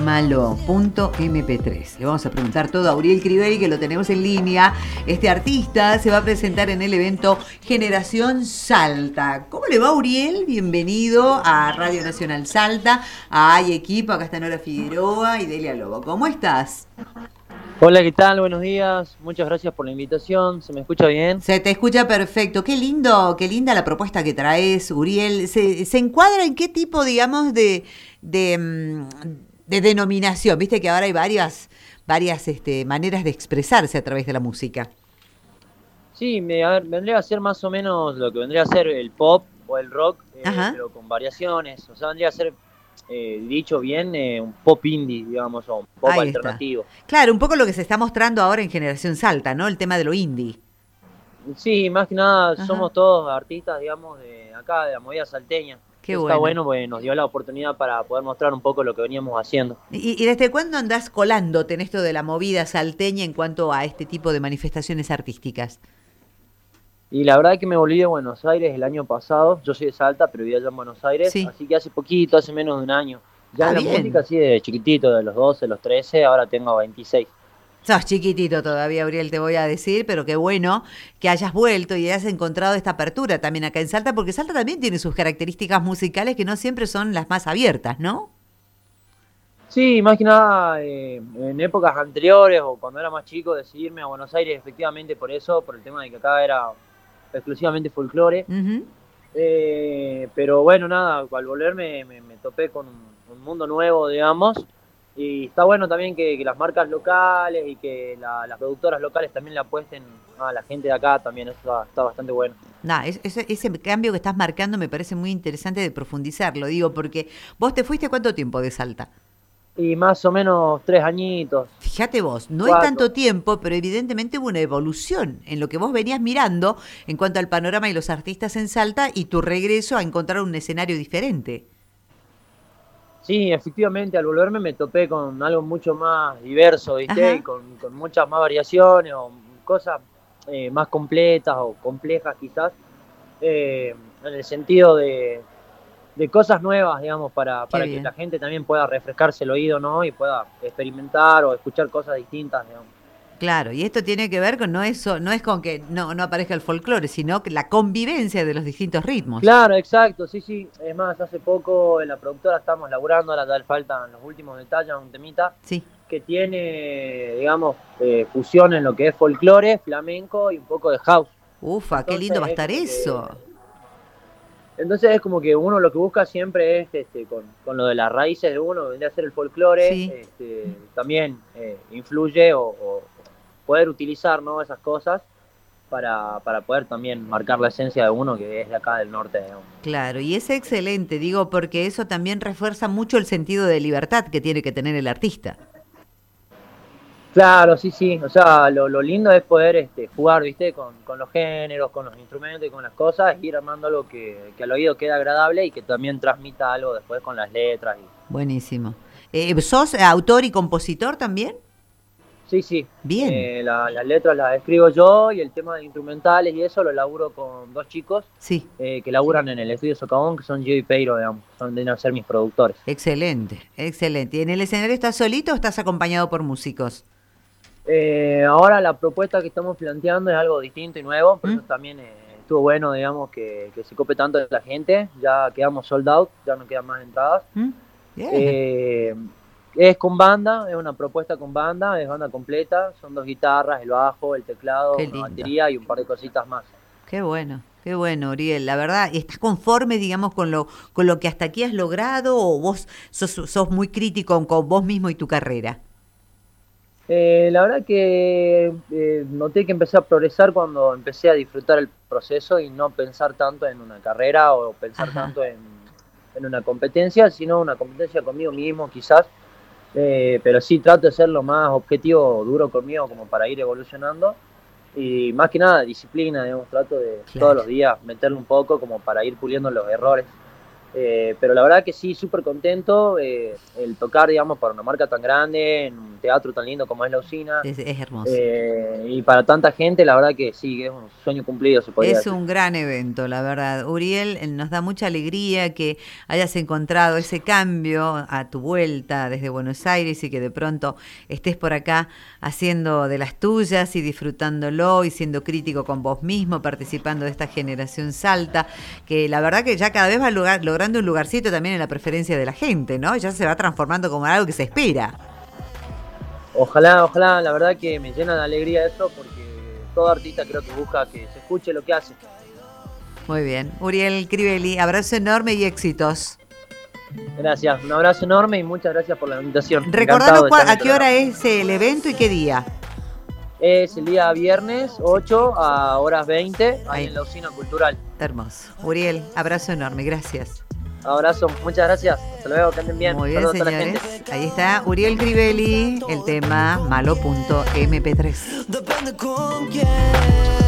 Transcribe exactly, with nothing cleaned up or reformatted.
llámalo punto eme pe tres. Le vamos a preguntar todo a Uriel Cribey, que lo tenemos en línea. Este artista se va a presentar en el evento Generación Salta. ¿Cómo le va, Uriel? Bienvenido a Radio Nacional Salta, a Hay Equipo. Acá está Nora Figueroa y Delia Lobo. ¿Cómo estás? Hola, ¿qué tal? Buenos días. Muchas gracias por la invitación. ¿Se me escucha bien? Se te escucha perfecto. Qué lindo, qué linda la propuesta que traes, Uriel. ¿Se, se encuadra en qué tipo, digamos, de, de, de denominación? Viste que ahora hay varias, varias este, maneras de expresarse a través de la música. Sí, me, a ver, vendría a ser más o menos lo que vendría a ser el pop o el rock, eh, Ajá. pero con variaciones. O sea, vendría a ser, eh, dicho bien, eh, un pop indie, digamos, o un pop Ahí está. alternativo. Claro, un poco lo que se está mostrando ahora en Generación Salta, ¿no? El tema de lo indie. Sí, más que nada Ajá. somos todos artistas, digamos, de acá, de la movida salteña. Qué Eso está bueno. bueno porque nos dio la oportunidad para poder mostrar un poco lo que veníamos haciendo. ¿Y, y desde cuándo andás colándote en esto de la movida salteña en cuanto a este tipo de manifestaciones artísticas? Y la verdad es que me volví de Buenos Aires el año pasado. Yo soy de Salta, pero vivía allá en Buenos Aires. Sí. Así que hace poquito, hace menos de un año. Ya Ah, en la música, bien. así de chiquitito, de los doce, los trece, ahora tengo veintiséis. Sos chiquitito todavía, Uriel, te voy a decir, pero qué bueno que hayas vuelto y hayas encontrado esta apertura también acá en Salta, porque Salta también tiene sus características musicales que no siempre son las más abiertas, ¿no? Sí, más que nada, eh, en épocas anteriores o cuando era más chico, decidí irme a Buenos Aires efectivamente por eso, por el tema de que acá era exclusivamente folclore. Ujú. Eh, pero bueno, nada, al volverme me, me topé con un, un mundo nuevo, digamos. Y está bueno también que, que las marcas locales y que la- las productoras locales también le apuesten a la gente de acá también. Eso está, está bastante bueno. Nah, es- ese, ese cambio que estás marcando me parece muy interesante de profundizarlo, digo, porque vos te fuiste cuánto tiempo de Salta. Y más o menos tres añitos, Fíjate vos, no es cuatro. tanto tiempo, pero evidentemente hubo una evolución en lo que vos venías mirando en cuanto al panorama y los artistas en Salta y tu regreso a encontrar un escenario diferente. Sí, efectivamente, al volverme me topé con algo mucho más diverso, ¿viste? Y Ajá. con, con muchas más variaciones o cosas eh, más completas o complejas quizás, eh, en el sentido de, de cosas nuevas, digamos, para, Qué para que la bien. gente también pueda refrescarse el oído, ¿no? Y pueda experimentar o escuchar cosas distintas, digamos. Claro, y esto tiene que ver con, no es, so- no es con que no, no aparezca el folclore, sino que la convivencia de los distintos ritmos. Claro, exacto, sí, sí. Es más, hace poco en la productora estamos laburando, ahora tal faltan los últimos detalles, un temita Sí. que tiene, digamos, eh, fusión en lo que es folclore, flamenco y un poco de house. Ufa, qué lindo Entonces va a es estar como eso. que, entonces es como que uno lo que busca siempre es, este, con, con lo de las raíces de uno, vendría a ser el folclore, Sí. este, también eh, influye o, o poder utilizar, ¿no?, esas cosas para, para poder también marcar la esencia de uno que es de acá del norte, digamos. Claro, y es excelente, digo, porque eso también refuerza mucho el sentido de libertad que tiene que tener el artista. Claro, sí, sí. O sea, lo, lo lindo es poder este, jugar, ¿viste? Con, con los géneros, con los instrumentos y con las cosas, y ir armando algo que, que al oído quede agradable y que también transmita algo después con las letras. Y... Buenísimo. Eh, ¿sos autor y compositor también? Sí, sí. Bien, Eh, la- las letras las escribo yo y el tema de instrumentales y eso lo laburo con dos chicos sí, eh, que laburan en el estudio Socavón, que son Gio y Peiro, digamos. Son, de ser mis productores. excelente, excelente. ¿Y en el escenario estás solito o estás acompañado por músicos? Eh, ahora la propuesta que estamos planteando es algo distinto y nuevo, por ¿Mm? eso también eh, estuvo bueno, digamos, que, que se cope tanto de la gente. Ya quedamos sold out, ya no quedan más entradas. ¿Mm? Bien, Eh, es con banda, es una propuesta con banda, es banda completa, son dos guitarras, el bajo, el teclado, qué una lindo. batería y un par de cositas más. Qué bueno, qué bueno, Uriel. La verdad, ¿estás conforme, digamos, con lo, con lo que hasta aquí has logrado o vos sos, sos muy crítico con, con vos mismo y tu carrera? Eh, la verdad que eh, noté que empecé a progresar cuando empecé a disfrutar el proceso y no pensar tanto en una carrera o pensar Ajá. tanto en, en una competencia, sino una competencia conmigo mismo quizás. Eh, pero sí trato de ser lo más objetivo, duro conmigo como para ir evolucionando. Y más que nada disciplina, digamos, trato de todos Claro. los días meterle un poco como para ir puliendo los errores. Eh, pero la verdad que sí, súper contento, eh, el tocar, digamos, para una marca tan grande, en un teatro tan lindo como es La Usina, Es, es hermoso. eh, y para tanta gente, la verdad que sí, es un sueño cumplido, se podría Es decir. un gran evento, la verdad. Uriel, eh, nos da mucha alegría que hayas encontrado ese cambio a tu vuelta desde Buenos Aires y que de pronto estés por acá haciendo de las tuyas y disfrutándolo y siendo crítico con vos mismo, participando de esta generación Salta, que la verdad que ya cada vez va lugar, logrando un lugarcito también en la preferencia de la gente, ¿no? Ya se va transformando como algo que se espera. Ojalá, ojalá, la verdad que me llena de alegría eso, porque todo artista creo que busca que se escuche lo que hace. Muy bien. Uriel Crivelli, abrazo enorme y éxitos. Gracias, un abrazo enorme y muchas gracias por la invitación. Recordanos Encantado de cuál, estar en a el qué hora programa. es el evento y qué día. Es el día viernes ocho a horas veinte, ahí Ahí. en la Usina Cultural. Hermoso. Uriel, abrazo enorme, gracias. Abrazo, muchas gracias. Hasta luego, que anden bien. Muy bien, Saludos a toda la señores. gente. Ahí está Uriel Crivelli, el tema malo punto eme pe tres. Depende con quién.